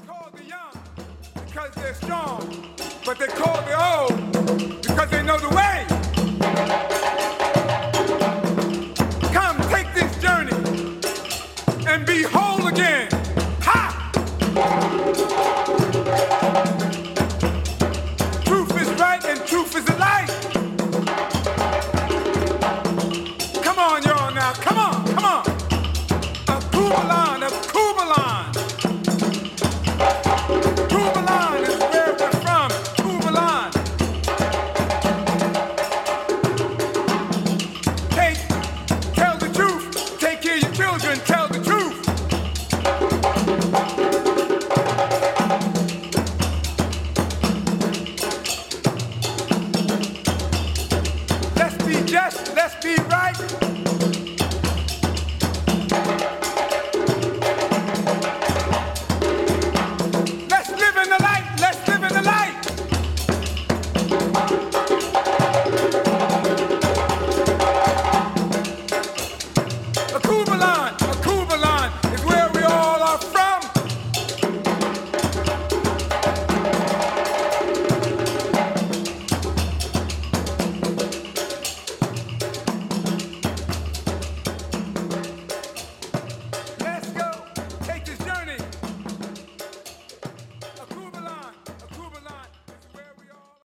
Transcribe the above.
call the young because they're strong, but they call the old because they know the way. Come, take this journey and be whole again. Ha!